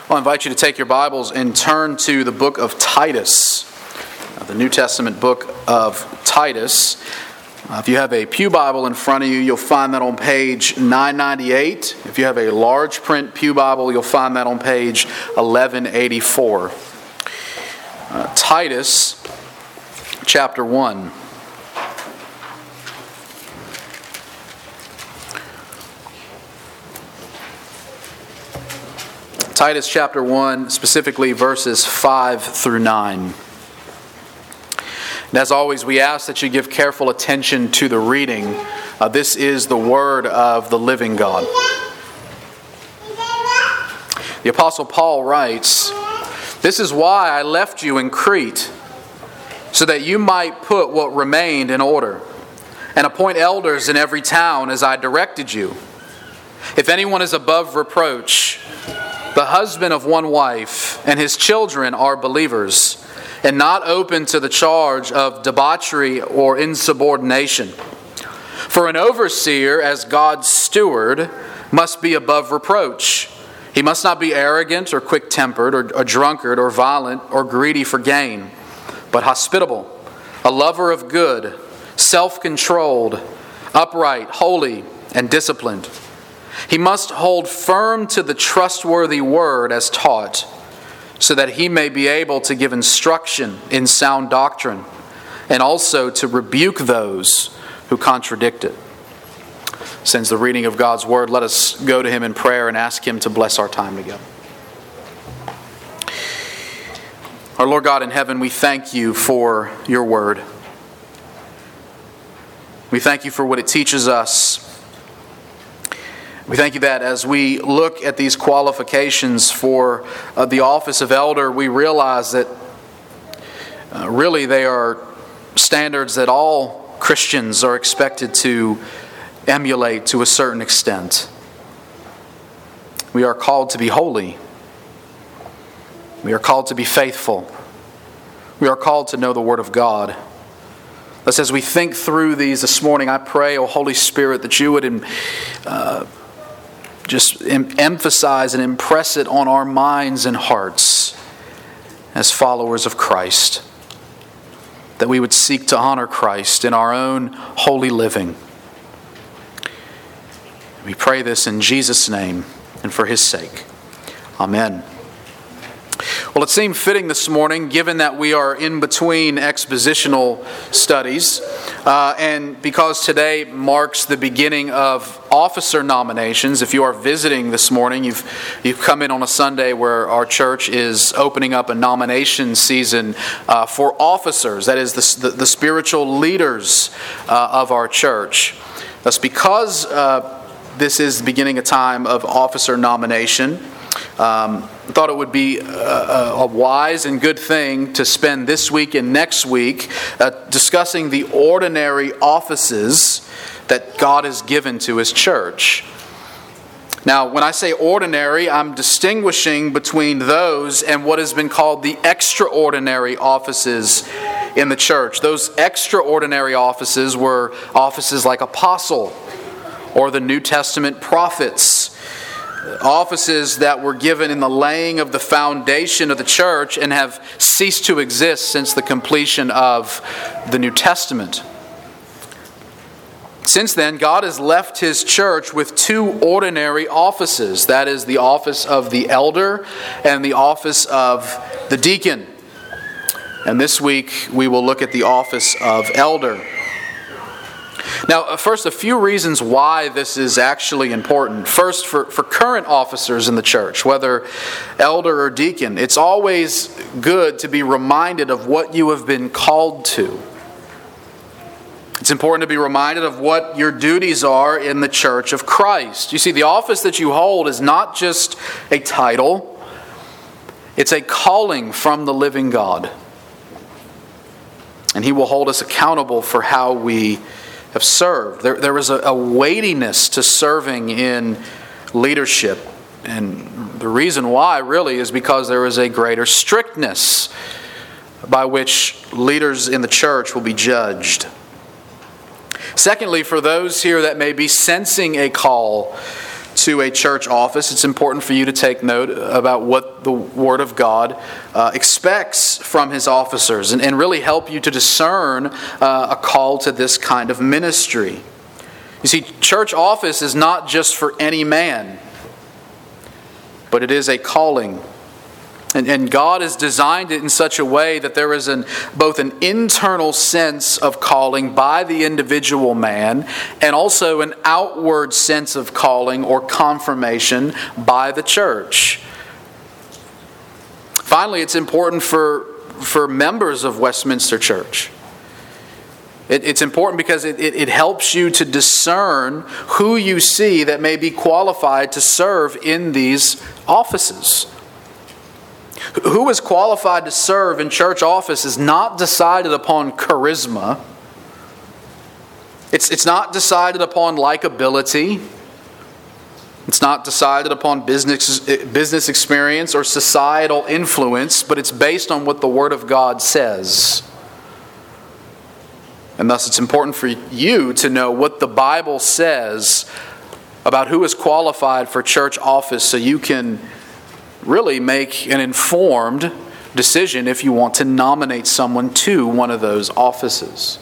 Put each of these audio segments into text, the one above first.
I'll invite you to take your Bibles and turn to the book of Titus, the New Testament book of Titus. If you have a pew Bible in front of you, you'll find that on page 998. If you have a large print pew Bible, you'll find that on page 1184. Titus chapter 1. Titus chapter 1, specifically verses 5 through 9. And as always, we ask that you give careful attention to the reading. This is the word of the living God. The Apostle Paul writes, "This is why I left you in Crete, so that you might put what remained in order, and appoint elders in every town as I directed you. If anyone is above reproach, the husband of one wife, and his children are believers, and not open to the charge of debauchery or insubordination. For an overseer, as God's steward, must be above reproach. He must not be arrogant or quick-tempered or a drunkard or violent or greedy for gain, but hospitable, a lover of good, self-controlled, upright, holy, and disciplined. He must hold firm to the trustworthy word as taught, so that he may be able to give instruction in sound doctrine, and also to rebuke those who contradict it." Since the reading of God's word, let us go to him in prayer and ask him to bless our time together. Our Lord God in heaven, we thank you for your word. We thank you for what it teaches us. We thank you that as we look at these qualifications for the office of elder, we realize that really they are standards that all Christians are expected to emulate to a certain extent. We are called to be holy. We are called to be faithful. We are called to know the Word of God. Thus, as we think through these this morning, I pray, O Holy Spirit, that you would just emphasize and impress it on our minds and hearts as followers of Christ. That we would seek to honor Christ in our own holy living. We pray this in Jesus' name and for His sake. Amen. Well, it seemed fitting this morning, given that we are in between expositional studies, and because today marks the beginning of officer nominations. If you are visiting this morning, you've come in on a Sunday where our church is opening up a nomination season for officers. That is the spiritual leaders of our church. Thus, because this is the beginning of time of officer nomination, I thought it would be a wise and good thing to spend this week and next week discussing the ordinary offices that God has given to His church. Now, when I say ordinary, I'm distinguishing between those and what has been called the extraordinary offices in the church. Those extraordinary offices were offices like apostle or the New Testament prophets. Offices that were given in the laying of the foundation of the church and have ceased to exist since the completion of the New Testament. Since then, God has left His church with two ordinary offices. That is the office of the elder and the office of the deacon. And this week we will look at the office of elder. Now, first, a few reasons why this is actually important. First, for current officers in the church, whether elder or deacon, it's always good to be reminded of what you have been called to. It's important to be reminded of what your duties are in the church of Christ. You see, the office that you hold is not just a title, it's a calling from the living God. And He will hold us accountable for how we have served. There is a weightiness to serving in leadership. And the reason why really is because there is a greater strictness by which leaders in the church will be judged. Secondly, for those here that may be sensing a call to a church office, it's important for you to take note about what the Word of God expects from His officers and really help you to discern a call to this kind of ministry. You see, church office is not just for any man, but it is a calling. And God has designed it in such a way that there is both an internal sense of calling by the individual man and also an outward sense of calling or confirmation by the church. Finally, it's important for members of Westminster Church. It's important because it helps you to discern who you see that may be qualified to serve in these offices. Who is qualified to serve in church office is not decided upon charisma. It's not decided upon likability. It's not decided upon business experience or societal influence, but it's based on what the Word of God says. And thus it's important for you to know what the Bible says about who is qualified for church office so you can really make an informed decision if you want to nominate someone to one of those offices.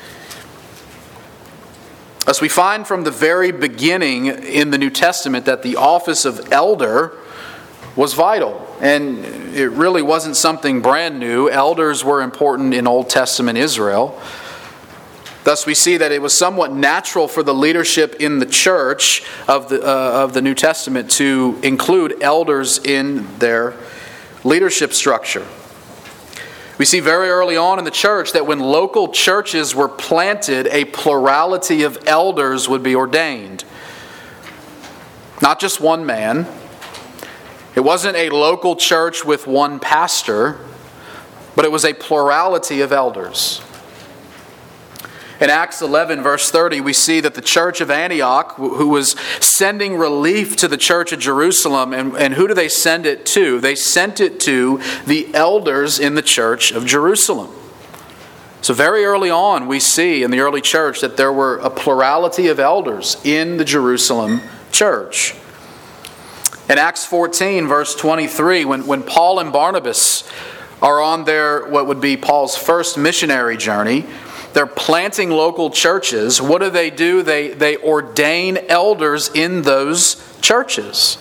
As we find from the very beginning in the New Testament that the office of elder was vital. And it really wasn't something brand new. Elders were important in Old Testament Israel. Thus, we see that it was somewhat natural for the leadership in the church of the New Testament to include elders in their leadership structure. We see very early on in the church that when local churches were planted, a plurality of elders would be ordained. Not just one man. It wasn't a local church with one pastor, but it was a plurality of elders. In Acts 11, verse 30, we see that the church of Antioch, who was sending relief to the church of Jerusalem, and who do they send it to? They sent it to the elders in the church of Jerusalem. So very early on, we see in the early church that there were a plurality of elders in the Jerusalem church. In Acts 14, verse 23, when Paul and Barnabas are on their, what would be Paul's first missionary journey, they're planting local churches. What do? They ordain elders in those churches.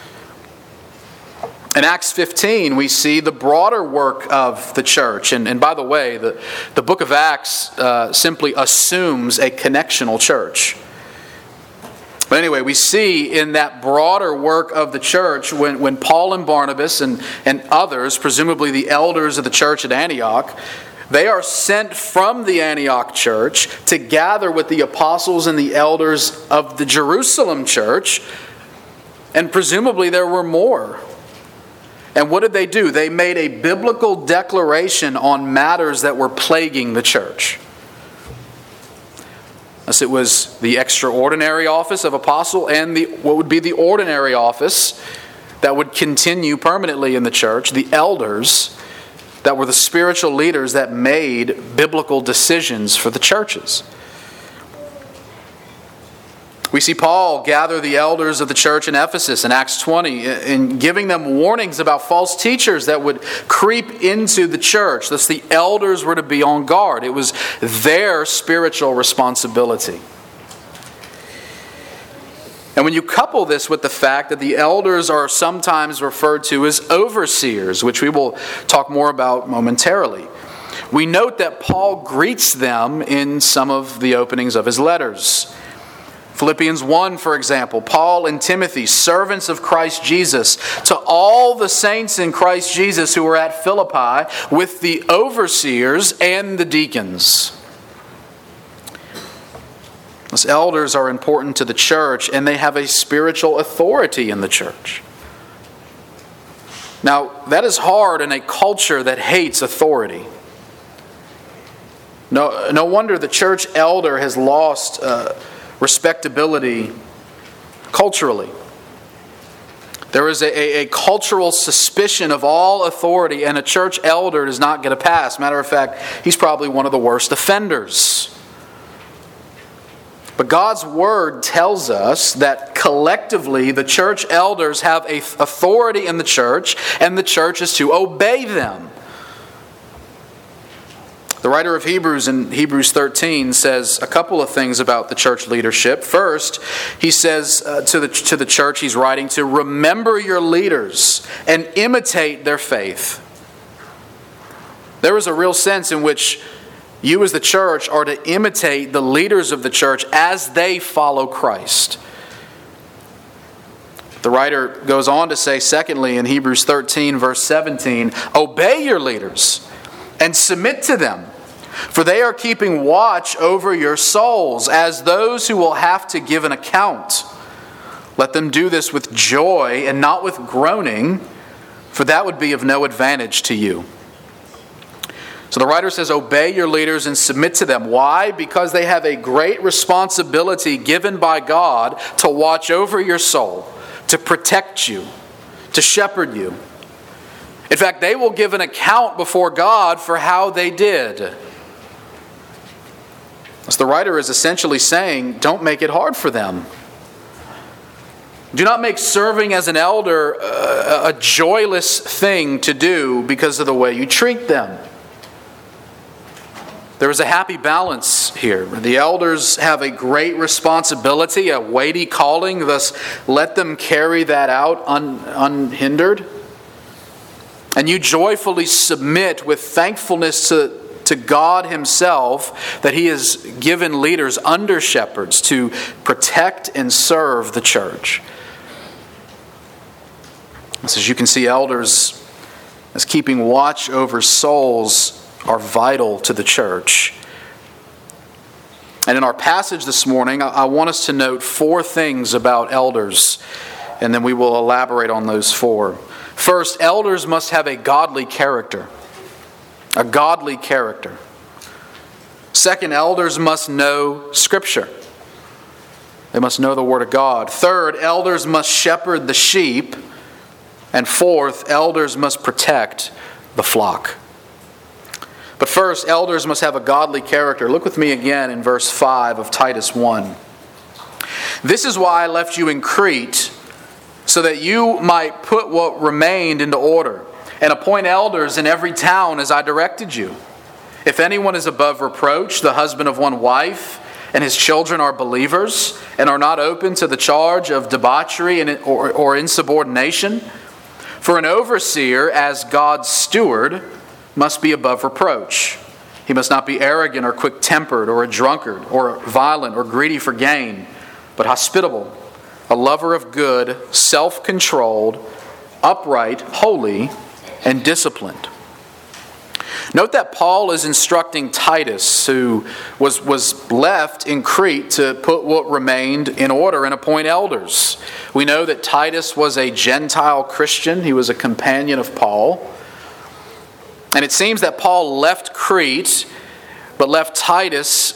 In Acts 15, we see the broader work of the church. And by the way, the book of Acts simply assumes a connectional church. But anyway, we see in that broader work of the church, when Paul and Barnabas and others, presumably the elders of the church at Antioch, they are sent from the Antioch church to gather with the apostles and the elders of the Jerusalem church. And presumably there were more. And what did they do? They made a biblical declaration on matters that were plaguing the church. Thus it was the extraordinary office of apostle and what would be the ordinary office that would continue permanently in the church, the elders, that were the spiritual leaders that made biblical decisions for the churches. We see Paul gather the elders of the church in Ephesus in Acts 20 and giving them warnings about false teachers that would creep into the church. Thus the elders were to be on guard. It was their spiritual responsibility. And when you couple this with the fact that the elders are sometimes referred to as overseers, which we will talk more about momentarily, we note that Paul greets them in some of the openings of his letters. Philippians 1, for example, Paul and Timothy, servants of Christ Jesus, to all the saints in Christ Jesus who were at Philippi with the overseers and the deacons. Those elders are important to the church, and they have a spiritual authority in the church. Now, that is hard in a culture that hates authority. No wonder the church elder has lost respectability culturally. There is a cultural suspicion of all authority, and a church elder does not get a pass. Matter of fact, he's probably one of the worst offenders. But God's word tells us that collectively the church elders have an authority in the church, and the church is to obey them. The writer of Hebrews in Hebrews 13 says a couple of things about the church leadership. First, he says to the church he's writing to, remember your leaders and imitate their faith. There is a real sense in which you as the church are to imitate the leaders of the church as they follow Christ. The writer goes on to say, secondly, in Hebrews 13, verse 17, obey your leaders and submit to them, for they are keeping watch over your souls as those who will have to give an account. Let them do this with joy and not with groaning, for that would be of no advantage to you. So the writer says, obey your leaders and submit to them. Why? Because they have a great responsibility given by God to watch over your soul, to protect you, to shepherd you. In fact, they will give an account before God for how they did. So the writer is essentially saying, don't make it hard for them. Do not make serving as an elder a joyless thing to do because of the way you treat them. There is a happy balance here. The elders have a great responsibility, a weighty calling, thus let them carry that out unhindered. And you joyfully submit with thankfulness to God Himself that He has given leaders under shepherds to protect and serve the church. As you can see, elders, as keeping watch over souls, are vital to the church. And in our passage this morning, I want us to note 4 things about elders, and then we will elaborate on those 4. First, elders must have a godly character. A godly character. Second, elders must know Scripture. They must know the Word of God. Third, elders must shepherd the sheep. And fourth, elders must protect the flock. But first, elders must have a godly character. Look with me again in verse 5 of Titus 1. This is why I left you in Crete, so that you might put what remained into order, and appoint elders in every town as I directed you. If anyone is above reproach, the husband of one wife, and his children are believers, and are not open to the charge of debauchery or insubordination, for an overseer, as God's steward, must be above reproach. He must not be arrogant or quick-tempered or a drunkard or violent or greedy for gain, but hospitable, a lover of good, self-controlled, upright, holy, and disciplined. Note that Paul is instructing Titus, who was left in Crete, to put what remained in order and appoint elders. We know that Titus was a Gentile Christian. He was a companion of Paul. And it seems that Paul left Crete, but left Titus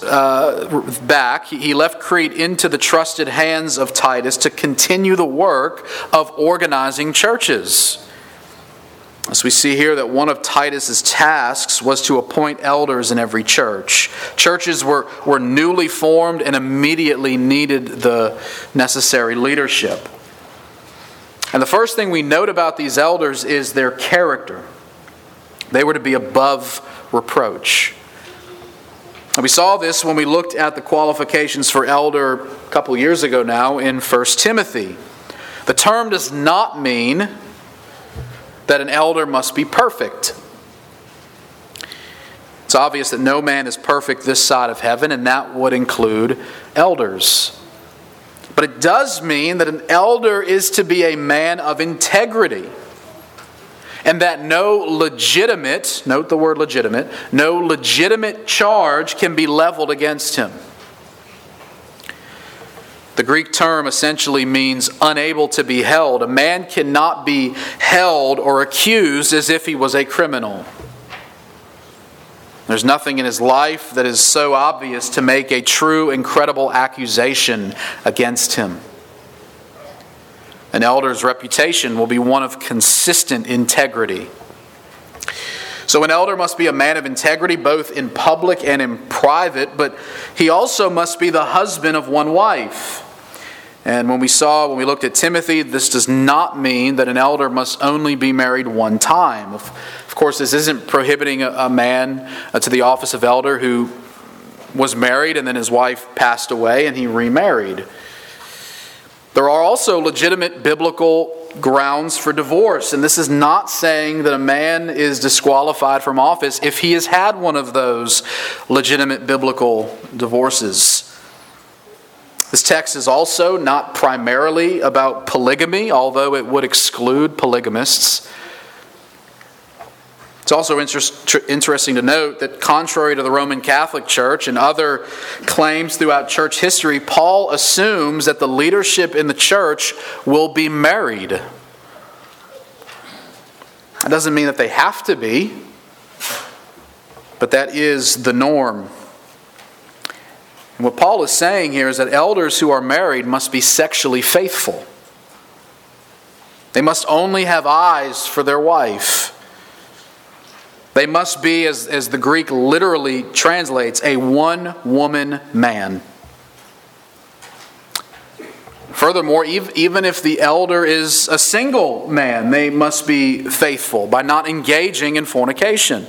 back. He left Crete into the trusted hands of Titus to continue the work of organizing churches. As we see here that one of Titus's tasks was to appoint elders in every church. Churches were newly formed and immediately needed the necessary leadership. And the first thing we note about these elders is their character. They were to be above reproach. And we saw this when we looked at the qualifications for elder a couple years ago now in 1 Timothy. The term does not mean that an elder must be perfect. It's obvious that no man is perfect this side of heaven, and that would include elders. But it does mean that an elder is to be a man of integrity, and that no legitimate, note the word legitimate, no legitimate charge can be leveled against him. The Greek term essentially means unable to be held. A man cannot be held or accused as if he was a criminal. There's nothing in his life that is so obvious to make a true and credible accusation against him. An elder's reputation will be one of consistent integrity. So an elder must be a man of integrity, both in public and in private, but he also must be the husband of one wife. And when we looked at Timothy, this does not mean that an elder must only be married one time. Of course, this isn't prohibiting a man to the office of elder who was married and then his wife passed away and he remarried. There are also legitimate biblical grounds for divorce, and this is not saying that a man is disqualified from office if he has had one of those legitimate biblical divorces. This text is also not primarily about polygamy, although it would exclude polygamists. It's also interesting to note that contrary to the Roman Catholic Church and other claims throughout church history, Paul assumes that the leadership in the church will be married. That doesn't mean that they have to be, but that is the norm. And what Paul is saying here is that elders who are married must be sexually faithful. They must only have eyes for their wife. They must be, as the Greek literally translates, a one-woman man. Furthermore, even if the elder is a single man, they must be faithful by not engaging in fornication.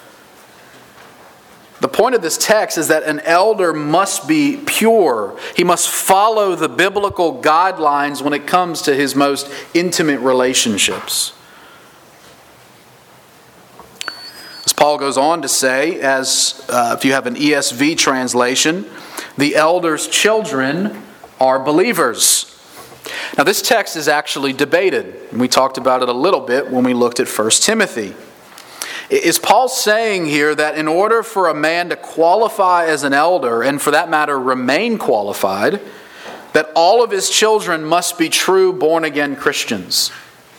The point of this text is that an elder must be pure. He must follow the biblical guidelines when it comes to his most intimate relationships. As Paul goes on to say, if you have an ESV translation, the elder's children are believers. Now this text is actually debated. We talked about it a little bit when we looked at 1 Timothy. Is Paul saying here that in order for a man to qualify as an elder, and for that matter remain qualified, that all of his children must be true born-again Christians?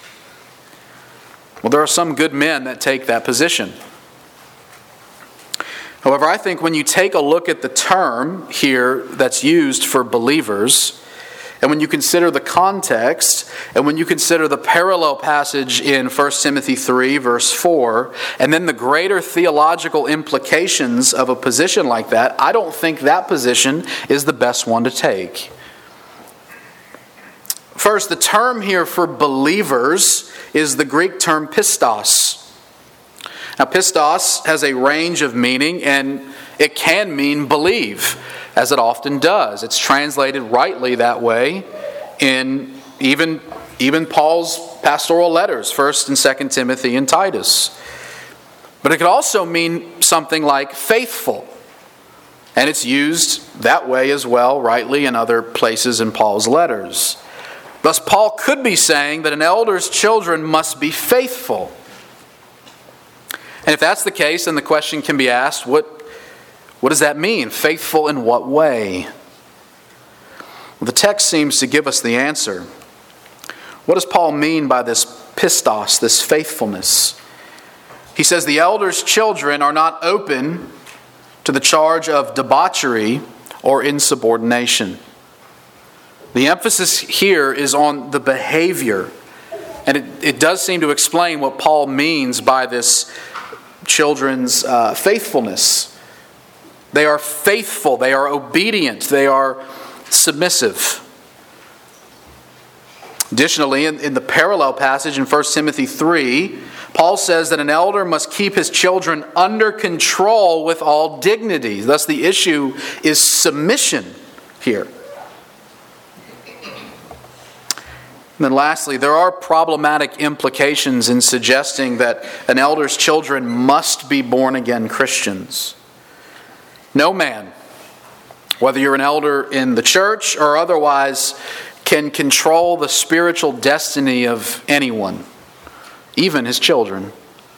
Well, there are some good men that take that position. However, I think when you take a look at the term here that's used for believers, and when you consider the context, and when you consider the parallel passage in 1 Timothy 3, verse 4, and then the greater theological implications of a position like that, I don't think that position is the best one to take. First, the term here for believers is the Greek term pistos. Now, pistos has a range of meaning, and it can mean believe, as it often does. It's translated rightly that way in even Paul's pastoral letters, 1 and 2 Timothy and Titus. But it could also mean something like faithful. And it's used that way as well, rightly, in other places in Paul's letters. Thus, Paul could be saying that an elder's children must be faithful. And if that's the case, then the question can be asked, what does that mean? Faithful in what way? Well, the text seems to give us the answer. What does Paul mean by this pistos, this faithfulness? He says the elder's children are not open to the charge of debauchery or insubordination. The emphasis here is on the behavior. And it does seem to explain what Paul means by this children's faithfulness. They are faithful, they are obedient, they are submissive. Additionally, in the parallel passage in 1 Timothy 3, Paul says that an elder must keep his children under control with all dignity. Thus, the issue is submission here. And then lastly, there are problematic implications in suggesting that an elder's children must be born-again Christians. No man, whether you're an elder in the church or otherwise, can control the spiritual destiny of anyone, even his children.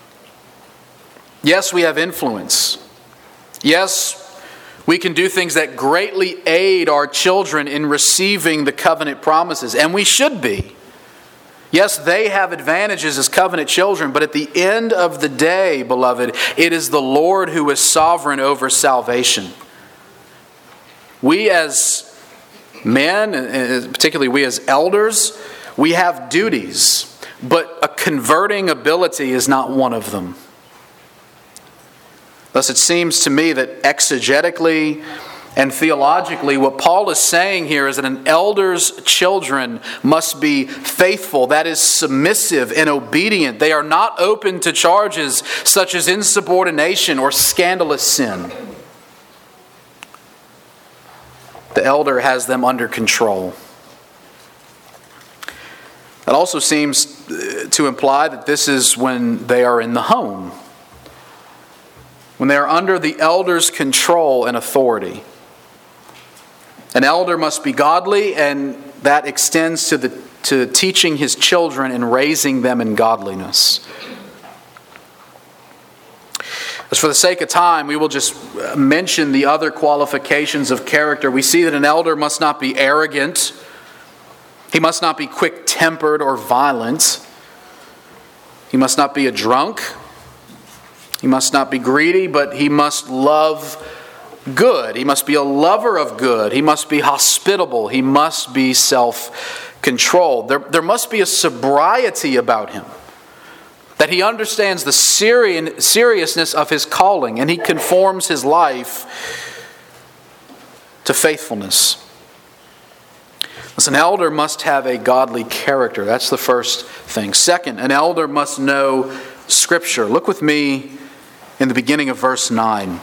Yes, we have influence. Yes, we can do things that greatly aid our children in receiving the covenant promises, and we should be. Yes, they have advantages as covenant children, but at the end of the day, beloved, it is the Lord who is sovereign over salvation. We as men, and particularly we as elders, we have duties, but a converting ability is not one of them. Thus it seems to me that exegetically and theologically, what Paul is saying here is that an elder's children must be faithful, that is, submissive and obedient. They are not open to charges such as insubordination or scandalous sin. The elder has them under control. That also seems to imply that this is when they are in the home, when they are under the elder's control and authority. An elder must be godly, and that extends to teaching his children and raising them in godliness. As for the sake of time, we will just mention the other qualifications of character. We see that an elder must not be arrogant. He must not be quick-tempered or violent. He must not be a drunk. He must not be greedy, but he must love good. He must be a lover of good. He must be hospitable. He must be self-controlled. There must be a sobriety about him, that he understands the seriousness of his calling, and he conforms his life to faithfulness. An elder must have a godly character. That's the first thing. Second, an elder must know Scripture. Look with me in the beginning of verse 9.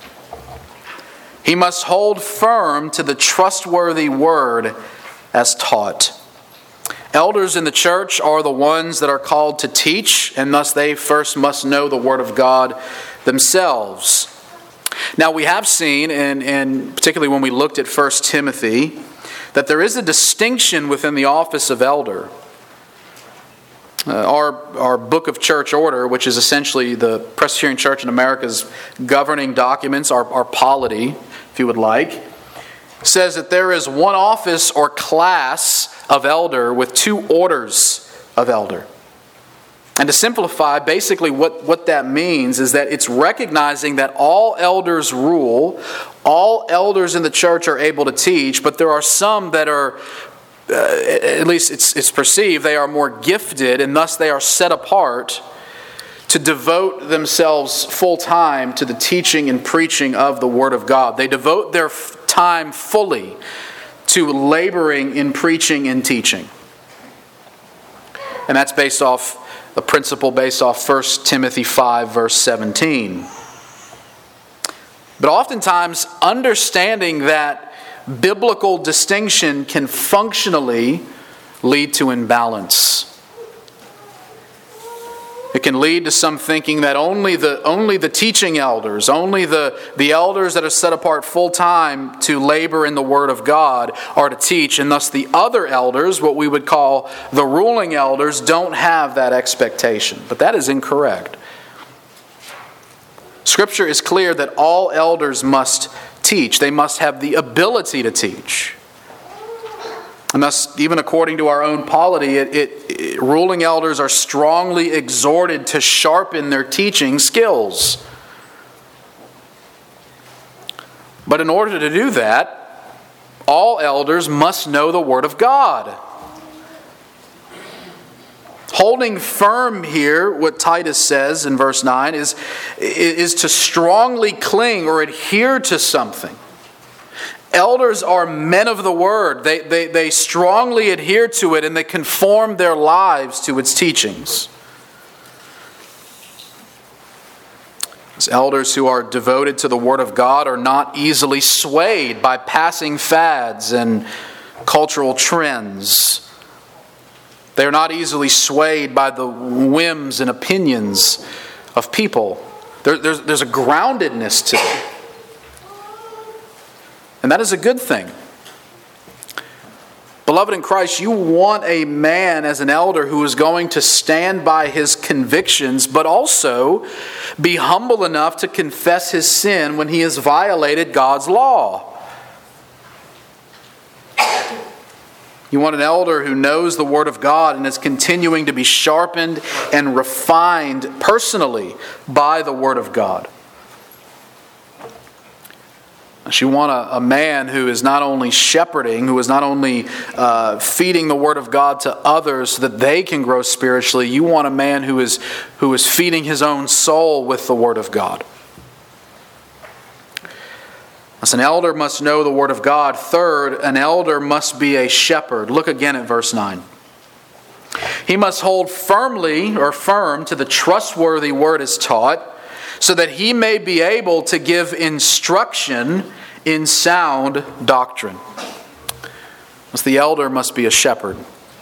He must hold firm to the trustworthy word as taught. Elders in the church are the ones that are called to teach, and thus they first must know the Word of God themselves. Now we have seen, and particularly when we looked at 1 Timothy, that there is a distinction within the office of elder. Our Book of Church Order, which is essentially the Presbyterian Church in America's governing documents, our polity, if you would like, says that there is one office or class of elder with two orders of elder. And to simplify, basically what that means is that it's recognizing that all elders rule, all elders in the church are able to teach, but there are some that are, at least it's perceived, they are more gifted, and thus they are set apart to devote themselves full time to the teaching and preaching of the Word of God. They devote their time fully to laboring in preaching and teaching. And that's based off a principle based off 1 Timothy 5, verse 17. But oftentimes, understanding that biblical distinction can functionally lead to imbalance. It can lead to some thinking that only the teaching elders, only the elders that are set apart full time to labor in the Word of God are to teach, and thus the other elders, what we would call the ruling elders, don't have that expectation. But that is incorrect. Scripture is clear that all elders must teach. They must have the ability to teach. And thus, even according to our own polity, ruling elders are strongly exhorted to sharpen their teaching skills. But in order to do that, all elders must know the Word of God. Holding firm here, what Titus says in verse 9, is to strongly cling or adhere to something. Elders are men of the Word. They strongly adhere to it, and they conform their lives to its teachings. As elders who are devoted to the Word of God are not easily swayed by passing fads and cultural trends. They are not easily swayed by the whims and opinions of people. There's a groundedness to them. And that is a good thing. Beloved in Christ, you want a man as an elder who is going to stand by his convictions, but also be humble enough to confess his sin when he has violated God's law. You want an elder who knows the Word of God and is continuing to be sharpened and refined personally by the Word of God. You want a man who is not only shepherding, who is not only feeding the Word of God to others so that they can grow spiritually. You want a man who is feeding his own soul with the Word of God. Thus, an elder must know the Word of God. Third, an elder must be a shepherd. Look again at verse 9. He must hold firm to the trustworthy word as taught, so that he may be able to give instruction in sound doctrine. Thus, the elder must be a shepherd.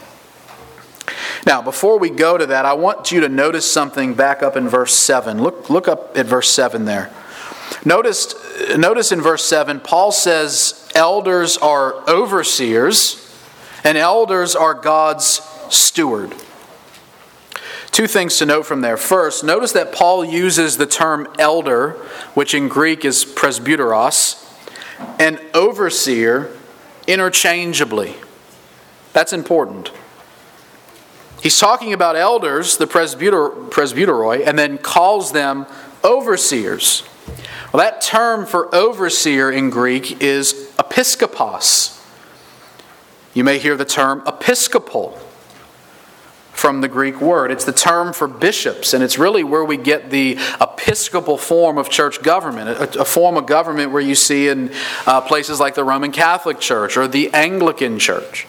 Now, before we go to that, I want you to notice something back up in verse 7. Look up at verse 7 there. Notice in verse 7, Paul says elders are overseers and elders are God's steward. Two things to note from there. First, notice that Paul uses the term elder, which in Greek is presbyteros, and overseer interchangeably. That's important. He's talking about elders, the presbyteroi, and then calls them overseers. Well, that term for overseer in Greek is episkopos. You may hear the term episcopal from the Greek word. It's the term for bishops, and it's really where we get the episcopal form of church government, a form of government where you see in places like the Roman Catholic Church or the Anglican Church.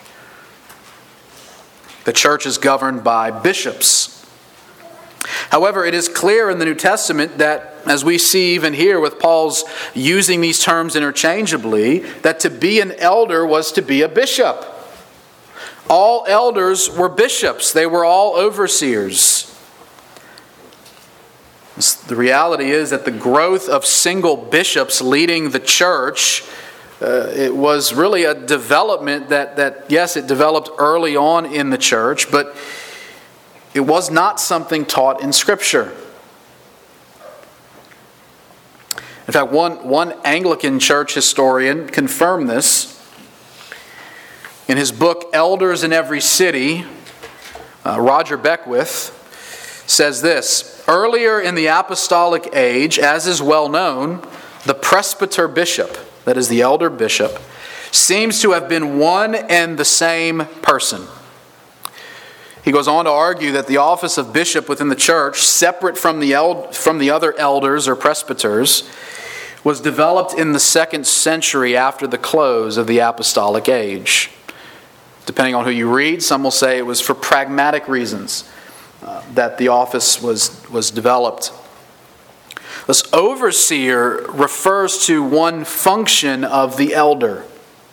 The church is governed by bishops. However, it is clear in the New Testament that, as we see even here with Paul's using these terms interchangeably, that to be an elder was to be a bishop. All elders were bishops. They were all overseers. The reality is that the growth of single bishops leading the church, it was really a development that, yes, it developed early on in the church, but it was not something taught in Scripture. In fact, one Anglican church historian confirmed this. In his book, Elders in Every City, Roger Beckwith says this: earlier in the apostolic age, as is well known, the presbyter bishop, that is the elder bishop, seems to have been one and the same person. He goes on to argue that the office of bishop within the church, separate from the other elders or presbyters, was developed in the 2nd century after the close of the apostolic age. Depending on who you read, some will say it was for pragmatic reasons that the office was developed. This overseer refers to one function of the elder.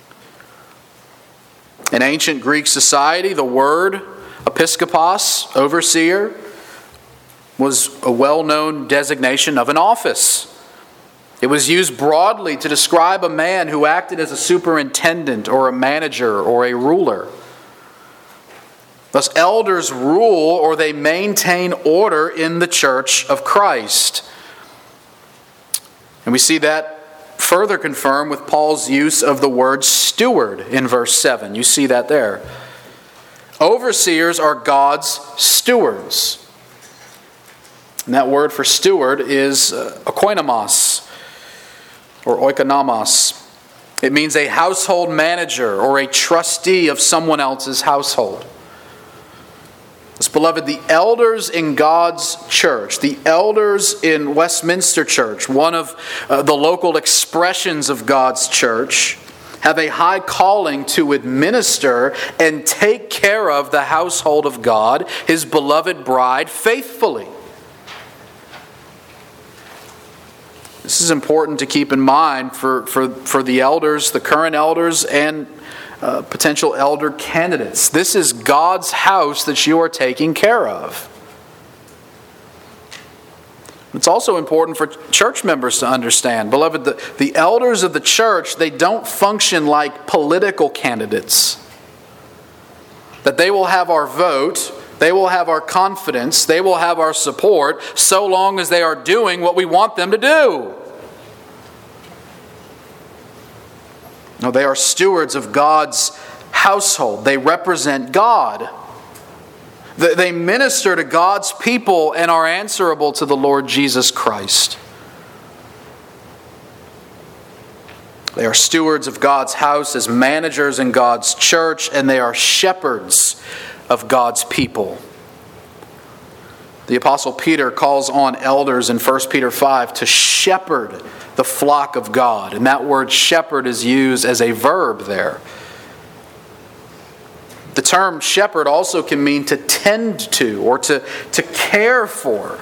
In ancient Greek society, the word episkopos, overseer, was a well-known designation of an office. It was used broadly to describe a man who acted as a superintendent or a manager or a ruler. Thus, elders rule or they maintain order in the church of Christ. And we see that further confirmed with Paul's use of the word steward in verse 7. You see that there. Overseers are God's stewards. And that word for steward is oikonomos or oikonomos. It means a household manager or a trustee of someone else's household. Thus, beloved, the elders in God's church, the elders in Westminster Church, one of the local expressions of God's church, have a high calling to administer and take care of the household of God, His beloved bride, faithfully. This is important to keep in mind for the elders, the current elders, and potential elder candidates. This is God's house that you are taking care of. It's also important for church members to understand. Beloved, the elders of the church, they don't function like political candidates. That they will have our vote, they will have our confidence, they will have our support, so long as they are doing what we want them to do. No, they are stewards of God's household. They represent God. They minister to God's people and are answerable to the Lord Jesus Christ. They are stewards of God's house as managers in God's church, and they are shepherds of God's people. The Apostle Peter calls on elders in 1 Peter 5 to shepherd the flock of God. And that word shepherd is used as a verb there. The term shepherd also can mean to tend to or to care for.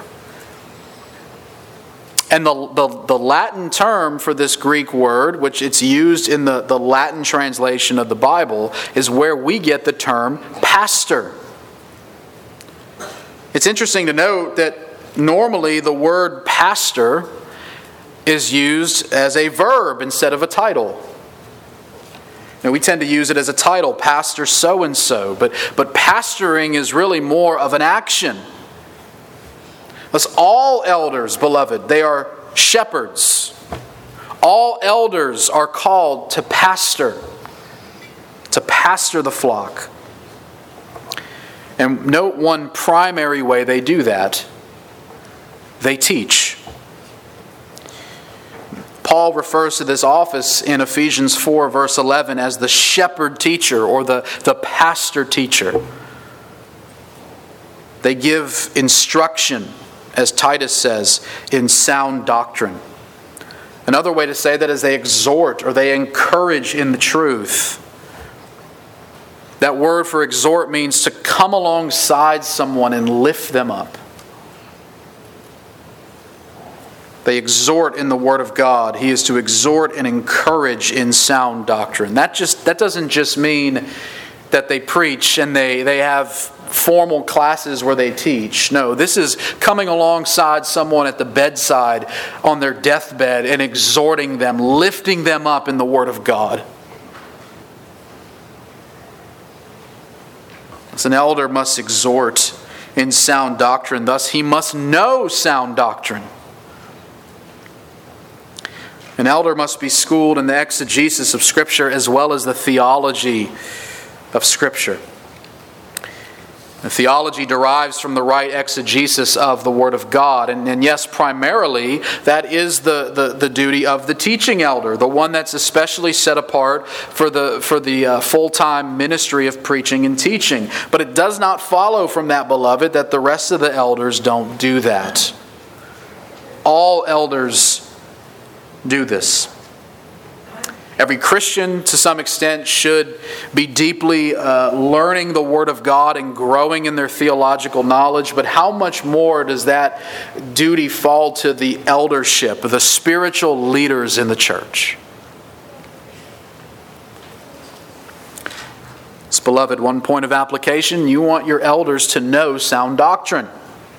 And the Latin term for this Greek word, which it's used in the Latin translation of the Bible, is where we get the term pastor. It's interesting to note that normally the word pastor is used as a verb instead of a title. Now, we tend to use it as a title, pastor so-and-so, but pastoring is really more of an action. Thus, all elders, beloved, they are shepherds. All elders are called to pastor the flock. And note one primary way they do that. They teach. Paul refers to this office in Ephesians 4, verse 11 as the shepherd teacher or the pastor teacher. They give instruction, as Titus says, in sound doctrine. Another way to say that is they exhort or they encourage in the truth. That word for exhort means to come alongside someone and lift them up. They exhort in the Word of God. He is to exhort and encourage in sound doctrine. That doesn't just mean that they preach and they have formal classes where they teach. No, this is coming alongside someone at the bedside on their deathbed and exhorting them, lifting them up in the Word of God. An elder must exhort in sound doctrine. Thus, he must know sound doctrine. An elder must be schooled in the exegesis of Scripture as well as the theology of Scripture. The theology derives from the right exegesis of the Word of God. And yes, primarily, that is the duty of the teaching elder, the one that's especially set apart for the full-time ministry of preaching and teaching. But it does not follow from that, beloved, that the rest of the elders don't do that. All elders do this. Every Christian, to some extent, should be deeply learning the Word of God and growing in their theological knowledge. But how much more does that duty fall to the eldership, the spiritual leaders in the church? So, beloved, one point of application, you want your elders to know sound doctrine.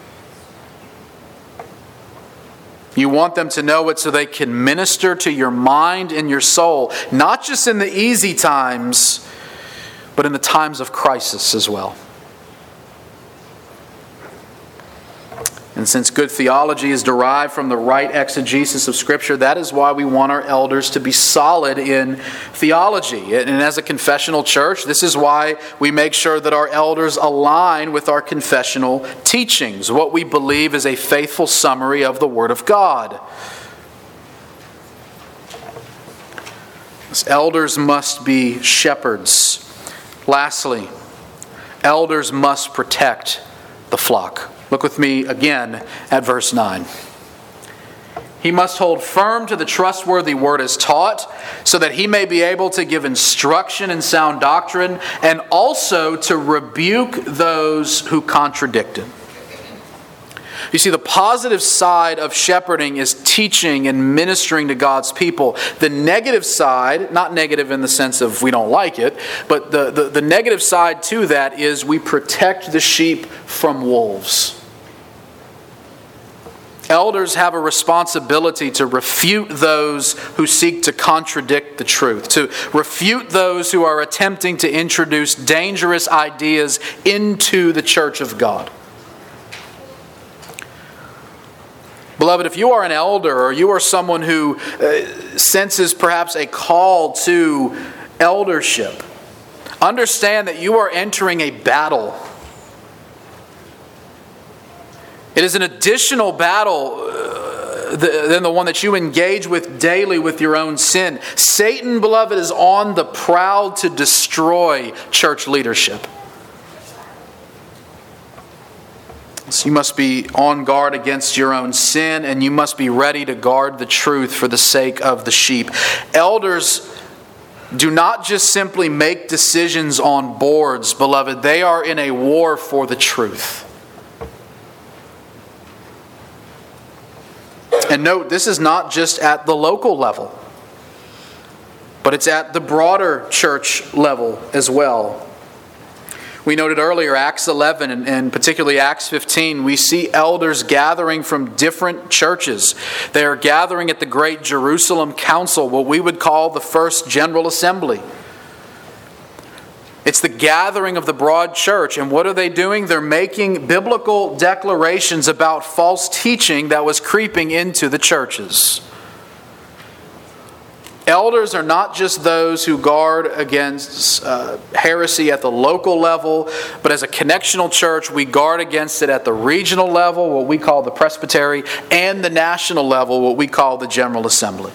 You want them to know it so they can minister to your mind and your soul, not just in the easy times, but in the times of crisis as well. And since good theology is derived from the right exegesis of Scripture, that is why we want our elders to be solid in theology. And as a confessional church, this is why we make sure that our elders align with our confessional teachings, what we believe is a faithful summary of the Word of God. Elders must be shepherds. Lastly, elders must protect the flock. Look with me again at verse 9. He must hold firm to the trustworthy word as taught, so that he may be able to give instruction in sound doctrine, and also to rebuke those who contradict it. You see, the positive side of shepherding is teaching and ministering to God's people. The negative side, not negative in the sense of we don't like it, but the negative side to that is we protect the sheep from wolves. Elders have a responsibility to refute those who seek to contradict the truth, to refute those who are attempting to introduce dangerous ideas into the church of God. Beloved, if you are an elder or you are someone who senses perhaps a call to eldership, understand that you are entering a battle. It is an additional battle than the one that you engage with daily with your own sin. Satan, beloved, is on the prowl to destroy church leadership. So you must be on guard against your own sin, and you must be ready to guard the truth for the sake of the sheep. Elders do not just simply make decisions on boards, beloved. They are in a war for the truth. And note, this is not just at the local level, but it's at the broader church level as well. We noted earlier, Acts 11 and particularly Acts 15, we see elders gathering from different churches. They are gathering at the great Jerusalem Council, what we would call the First General Assembly. It's the gathering of the broad church. And what are they doing? They're making biblical declarations about false teaching that was creeping into the churches. Elders are not just those who guard against heresy at the local level, but as a connectional church, we guard against it at the regional level, what we call the presbytery, and the national level, what we call the General Assembly.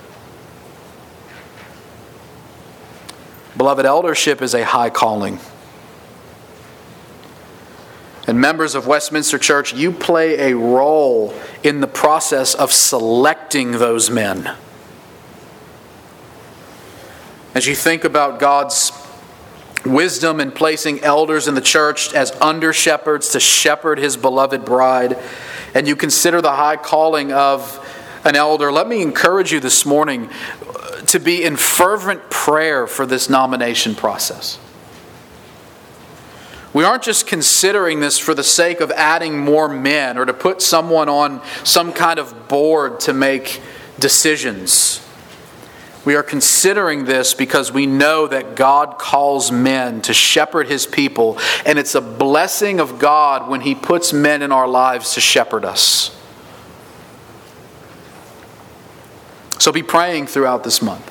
Beloved, eldership is a high calling. And members of Westminster Church, you play a role in the process of selecting those men. As you think about God's wisdom in placing elders in the church as under-shepherds to shepherd His beloved bride, and you consider the high calling of an elder, let me encourage you this morning to be in fervent prayer for this nomination process. We aren't just considering this for the sake of adding more men or to put someone on some kind of board to make decisions. We are considering this because we know that God calls men to shepherd His people, and it's a blessing of God when He puts men in our lives to shepherd us. So be praying throughout this month.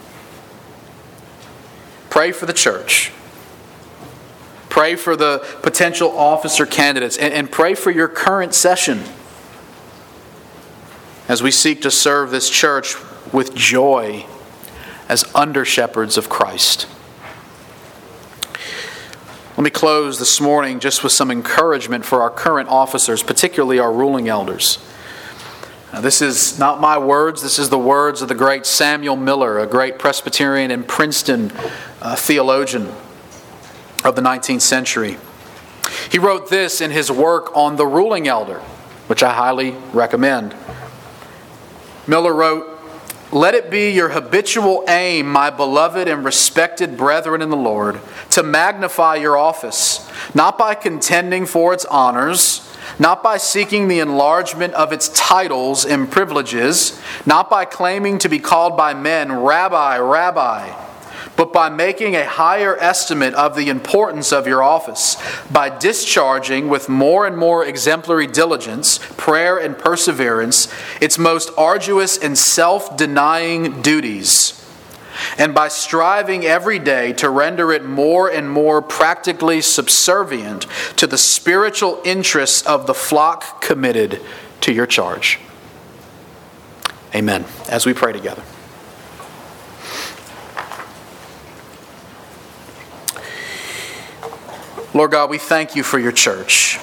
Pray for the church. Pray for the potential officer candidates, and pray for your current session as we seek to serve this church with joy as under-shepherds of Christ. Let me close this morning just with some encouragement for our current officers, particularly our ruling elders. Now, this is not my words. This is the words of the great Samuel Miller, a great Presbyterian and Princeton theologian of the 19th century. He wrote this in his work on the ruling elder, which I highly recommend. Miller wrote, "Let it be your habitual aim, my beloved and respected brethren in the Lord, to magnify your office, not by contending for its honors, not by seeking the enlargement of its titles and privileges, not by claiming to be called by men, Rabbi, Rabbi, but by making a higher estimate of the importance of your office, by discharging with more and more exemplary diligence, prayer, and perseverance its most arduous and self-denying duties, and by striving every day to render it more and more practically subservient to the spiritual interests of the flock committed to your charge." Amen. As we pray together. Lord God, we thank you for your church.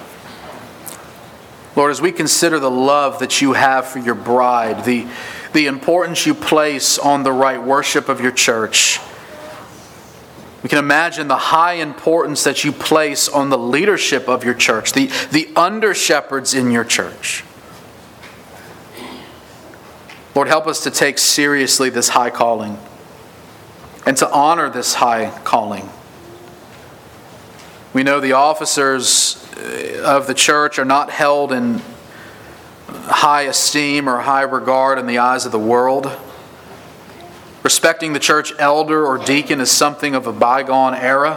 Lord, as we consider the love that you have for your bride, the importance you place on the right worship of your church, we can imagine the high importance that you place on the leadership of your church, the under-shepherds in your church. Lord, help us to take seriously this high calling and to honor this high calling. We know the officers of the church are not held in high esteem or high regard in the eyes of the world. Respecting the church elder or deacon is something of a bygone era.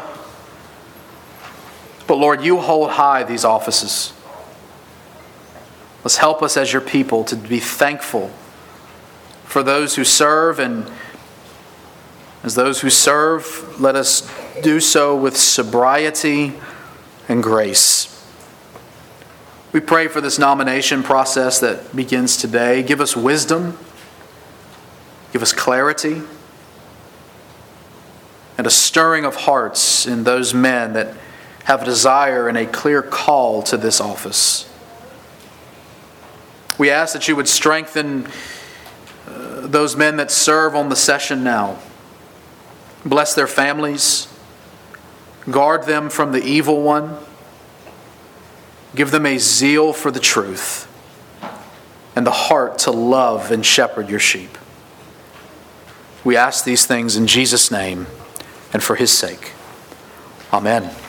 But Lord, you hold high these offices. Let's help us as your people to be thankful for those who serve, and as those who serve, let us do so with sobriety and grace. We pray for this nomination process that begins today. Give us wisdom, give us clarity, and a stirring of hearts in those men that have a desire and a clear call to this office. We ask that you would strengthen those men that serve on the session now. Bless their families. Guard them from the evil one. Give them a zeal for the truth and the heart to love and shepherd your sheep. We ask these things in Jesus' name and for his sake. Amen.